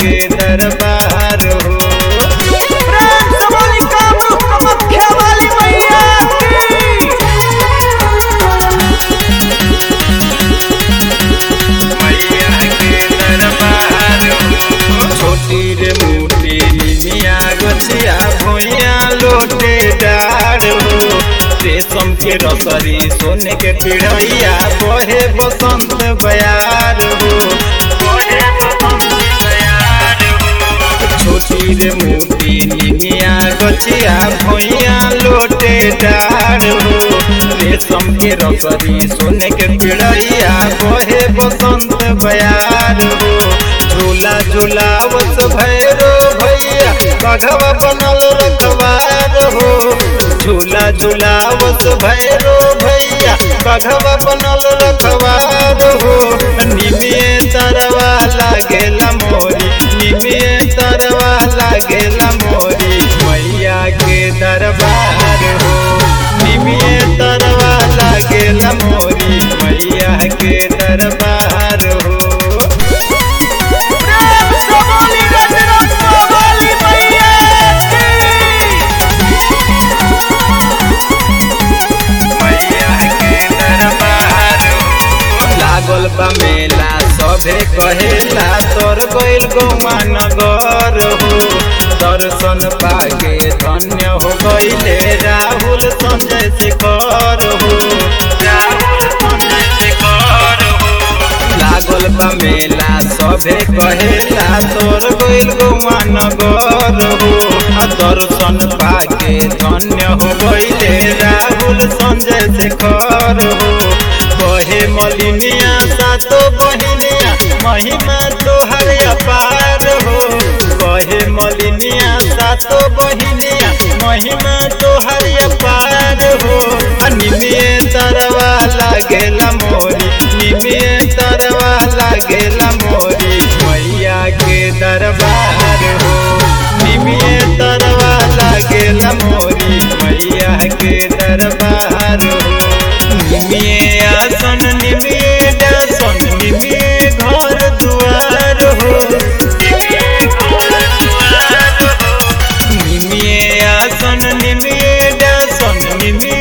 के दरबार हो। छोटी रे मोटी निमिया गछिया भुइया लोटे डार हो। रेशम के रसरी सोने के पिढ़ैया बहे बसंत बयार हो। छोटी रे मोटी निमिया गछिया भुइया लोटे डार हो। रेशम के रसरी सोने के पिढ़ैया बहे बसंत बयार हो। झूला झूलावत भैरो भैया बघवा बनल रखवार हो। झूला झूलावत भैरो भैया बघवा बनल रखवार हो। निमिये तरवा लागेला मोरी, निमिये तरवा लागेला मोरी मैया के दरबार हो। निमिये तरवा लागेला मोरी मैया के दरबार हो। लागल बा मेला सभे कहेला तोर गइल गौवा नगर हो। दर्शन पाके धन्य हो गइले राहुल संजय शेखर हो। लागल बा मेला सभे कहेला तोर गइल गौवा नगर हो। दर्शन पाके धन्य हो गइले राहुल संजय शेखर हो। कहे मलिनिया सातो बहिनिया महिमा तोहर अपार हो। कहे मलिनिया सातो बहिनिया महिमा तोहर अपार हो। निमिये तरवा लागेला मोरी, निमिये तरवा लागेला मोरी मैया के दरबार हो। निमिये तरवा लागेला मोरी मैया के दरबार हो। निमिये आसन निमिये दासन निमिये घर दुआर हो। निमिये आसन निमिये दासन निमिये